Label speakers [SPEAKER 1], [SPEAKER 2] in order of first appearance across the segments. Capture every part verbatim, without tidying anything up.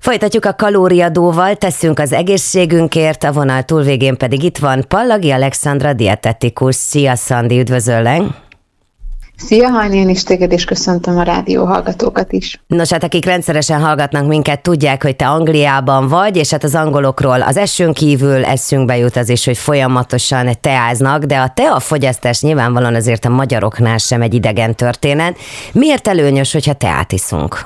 [SPEAKER 1] Folytatjuk a kalóriadóval, teszünk az egészségünkért, a vonal túlvégén pedig itt van Pallagi Alexandra dietetikus. Szia, Szandi, üdvözöllek!
[SPEAKER 2] Szia, Hajni, én is téged, és köszöntöm a rádió hallgatókat is.
[SPEAKER 1] Nos, hát akik rendszeresen hallgatnak minket, tudják, hogy te Angliában vagy, és hát az angolokról az esőn kívül eszünkbe jut az is, hogy folyamatosan teáznak, de a teafogyasztás nyilvánvalóan azért a magyaroknál sem egy idegen történet. Miért előnyös, hogyha teát iszunk?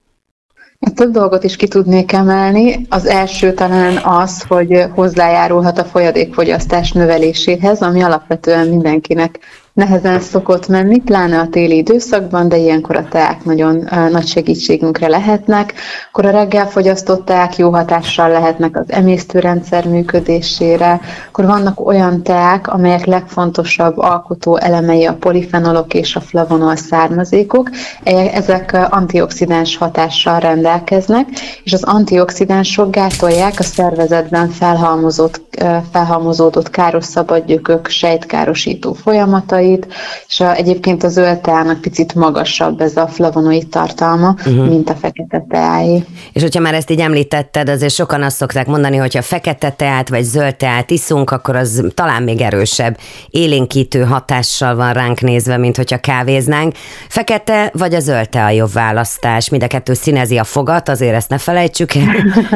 [SPEAKER 2] Több dolgot is ki tudnék emelni. Az első talán az, hogy hozzájárulhat a folyadékfogyasztás növeléséhez, ami alapvetően mindenkinek nehezen szokott menni, pláne a téli időszakban, de ilyenkor a teák nagyon uh, nagy segítségünkre lehetnek. Akkor a reggel fogyasztott teák jó hatással lehetnek az emésztőrendszer működésére. Akkor vannak olyan teák, amelyek legfontosabb alkotó elemei a polifenolok és a flavonol származékok. Ezek antioxidáns hatással rendelkeznek, és az antioxidánsok gátolják a szervezetben felhalmozott, uh, felhalmozódott káros szabadgyökök sejtkárosító folyamatai, és a, egyébként a zöld teának picit magasabb ez a flavonoid tartalma, uh-huh. mint a fekete teáé.
[SPEAKER 1] És hogyha már ezt így említetted, azért sokan azt szokták mondani, hogy ha fekete teát vagy zöld teát iszunk, akkor az talán még erősebb, élénkítő hatással van ránk nézve, mint hogyha kávéznánk. Fekete vagy a zöld tea jobb választás? Mind a kettő színezi a fogat, azért ezt ne felejtsük el.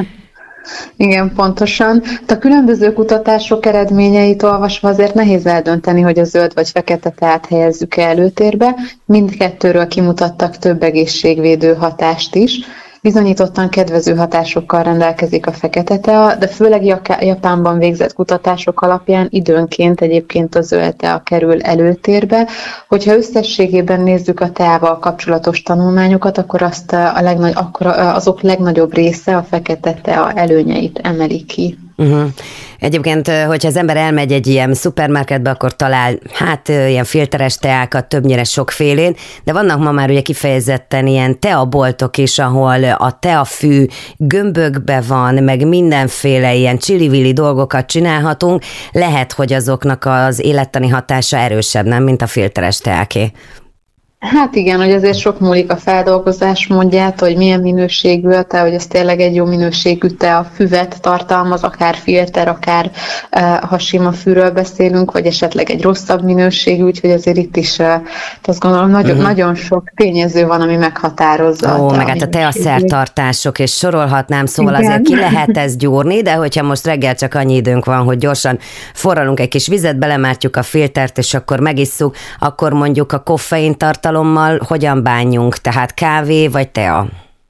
[SPEAKER 2] Igen, pontosan. A különböző kutatások eredményeit olvasva azért nehéz eldönteni, hogy a zöld vagy fekete teát helyezzük előtérbe. Mindkettőről kimutattak több egészségvédő hatást is. Bizonyítottan kedvező hatásokkal rendelkezik a fekete tea, de főleg Japánban végzett kutatások alapján időnként egyébként a zöld tea kerül előtérbe. Hogyha összességében nézzük a teával kapcsolatos tanulmányokat, akkor, azt a legnagy, akkor azok legnagyobb része a fekete tea előnyeit emeli ki.
[SPEAKER 1] Uh-huh. Egyébként, hogyha az ember elmegy egy ilyen szupermarketbe, akkor talál hát ilyen filteres teákat, többnyire sokfélén, de vannak ma már ugye kifejezetten ilyen teaboltok is, ahol a teafű gömbökbe van, meg mindenféle ilyen csili-vili dolgokat csinálhatunk. Lehet, hogy azoknak az élettani hatása erősebb, nem, mint a filteres teáké.
[SPEAKER 2] Hát igen, hogy azért sok múlik a feldolgozás módját, hogy milyen minőségű a tea, hogy ez tényleg egy jó minőségű tea, a füvet tartalmaz, akár filter, akár ha sima fűről beszélünk, vagy esetleg egy rosszabb minőségű, úgyhogy azért itt is azt gondolom, nagyon, uh-huh. nagyon sok tényező van, ami meghatározza.
[SPEAKER 1] Ó, meg hát a teaszertartások, és sorolhatnám, szóval igen. Azért ki lehet ezt gyúrni, de hogyha most reggel csak annyi időnk van, hogy gyorsan forralunk egy kis vizet, belemártjuk a filtert, és akkor megisszuk, akkor mondjuk a koffein tartalom hogyan bánjunk, tehát kávé vagy tea?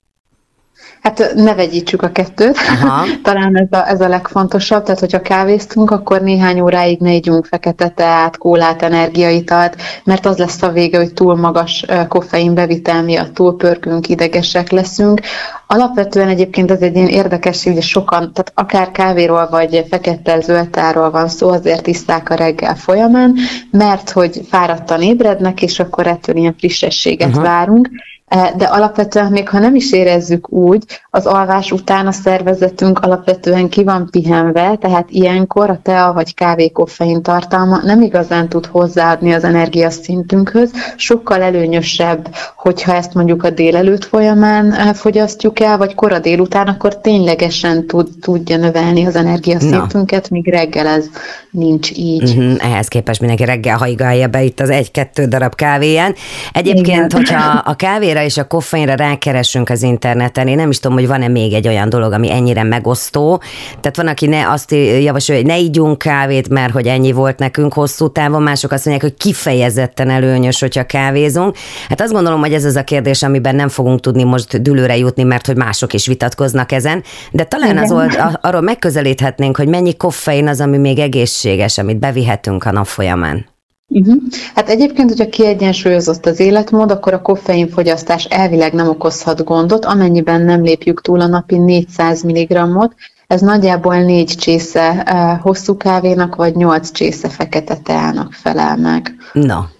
[SPEAKER 2] Hát ne vegyítsük a kettőt, aha. Talán ez a, ez a legfontosabb, tehát hogyha kávéztunk, akkor néhány óráig ne ígyunk fekete teát, kólát, energiaitalt, mert az lesz a vége, hogy túl magas koffeinbevitel miatt túlpörgünk, idegesek leszünk. Alapvetően egyébként ez egy ilyen érdekes, hogy sokan, tehát akár kávéról vagy fekete zöld teáról van szó, azért isszák a reggel folyamán, mert hogy fáradtan ébrednek, és akkor ettől ilyen frissességet uh-huh. várunk. De alapvetően, még ha nem is érezzük úgy, az alvás után a szervezetünk alapvetően ki van pihenve, tehát ilyenkor a tea vagy kávé koffein tartalma nem igazán tud hozzáadni az energiaszintünkhöz. Sokkal előnyösebb, hogyha ezt mondjuk a délelőtt folyamán fogyasztjuk el, vagy kora délután, akkor ténylegesen tud, tudja növelni az energiaszintünket, míg reggel ez nincs így.
[SPEAKER 1] Uh-huh. Ehhez képest mindenki reggel haigálja be itt az egy-kettő darab kávéján. Egyébként, igen. hogyha a kávé és a koffeinre rákeresünk az interneten. Én nem is tudom, hogy van-e még egy olyan dolog, ami ennyire megosztó. Tehát van, aki ne azt javasolja, hogy ne ígyunk kávét, mert hogy ennyi volt nekünk hosszú távon. Mások azt mondják, hogy kifejezetten előnyös, hogyha kávézunk. Hát azt gondolom, hogy ez az a kérdés, amiben nem fogunk tudni most dűlőre jutni, mert hogy mások is vitatkoznak ezen. De talán az old, arról megközelíthetnénk, hogy mennyi koffein az, ami még egészséges, amit bevihetünk a nap folyamán.
[SPEAKER 2] Uh-huh. Hát egyébként, hogyha kiegyensúlyozott az életmód, akkor a koffeinfogyasztás elvileg nem okozhat gondot, amennyiben nem lépjük túl a napi négyszáz milligrammot. Ez nagyjából négy csésze uh, hosszú kávénak, vagy nyolc csésze fekete teának felel meg.
[SPEAKER 1] Na.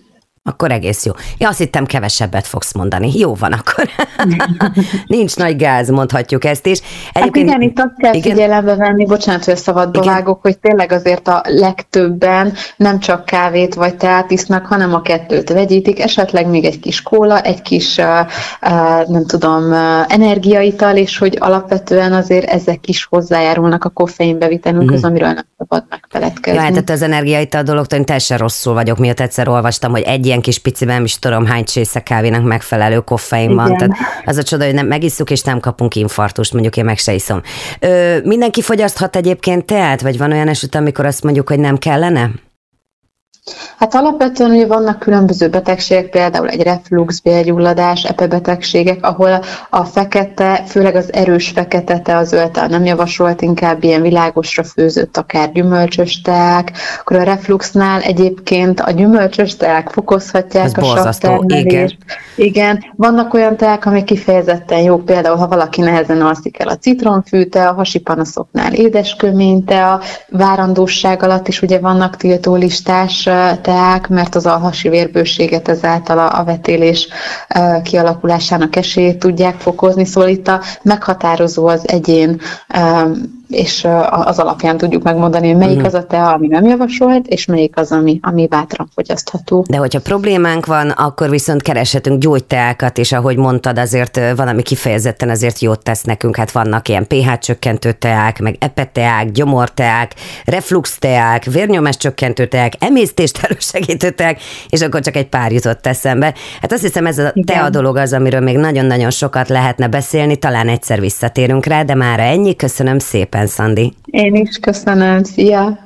[SPEAKER 1] Akkor egész jó. Én azt hittem, kevesebbet fogsz mondani. Jó van akkor. Nincs nagy gáz, mondhatjuk ezt is.
[SPEAKER 2] Egyébként, hát igen, itt azt kell igen? figyelembe venni, bocsánat, hogy szabadba vágok, hogy tényleg azért a legtöbben nem csak kávét vagy teát isznak, hanem a kettőt vegyítik, esetleg még egy kis kóla, egy kis, uh, uh, nem tudom, uh, energiaital, és hogy alapvetően azért ezek is hozzájárulnak a koffeinbevitelünkhöz, uh-huh. amiről nem szabad megfeledkezni.
[SPEAKER 1] Ja, hát az energiaital dologtól én teljesen rosszul vagyok, miatt egyszer olvastam, hogy egy ilyen kis piciben, nem is tudom hány csésze kávénak megfelelő koffein van. Tehát az a csoda, hogy nem megisszuk, és nem kapunk infarktust, mondjuk én meg se iszom. Ö, mindenki fogyaszthat egyébként teát, vagy van olyan eset, amikor azt mondjuk, hogy nem kellene?
[SPEAKER 2] Hát alapvetően ugye vannak különböző betegségek, például egy reflux, bélgyulladás, epebetegségek, ahol a fekete, főleg az erős fekete tea, a zöld tea nem javasolt, inkább ilyen világosra főzött, akár gyümölcsös teák. Akkor a refluxnál egyébként a gyümölcsös teák fokozhatják ez a savtermelést. Igen. Igen. Vannak olyan teák, amik kifejezetten jók, például ha valaki nehezen alszik el, a citromfű tea, a hasi panaszoknál édeskömény tea, várandóság alatt is ugye vannak tiltólistás teák, mert az alhasi vérbőséget ezáltal a, a vetélés uh, kialakulásának esélyét tudják fokozni, szóval itt a meghatározó az egyén, um, és az alapján tudjuk megmondani, hogy melyik az a tea, ami nem javasolt, és melyik az, ami, ami bátran fogyasztható.
[SPEAKER 1] De hogyha problémánk van, akkor viszont kereshetünk gyógyteákat, és ahogy mondtad, azért van, ami kifejezetten azért jót tesz nekünk, hát vannak ilyen pH csökkentő teák, meg epeteák, gyomorteák, reflux teák, vérnyomás csökkentő teák, emésztést elősegítő teák, és akkor csak egy pár jutott eszembe. Hát azt hiszem, ez a tea dolog az, amiről még nagyon-nagyon sokat lehetne beszélni, talán egyszer visszatérünk rá, de mára ennyi. Köszönöm szépen, Szandi.
[SPEAKER 2] Én is köszönöm, szia!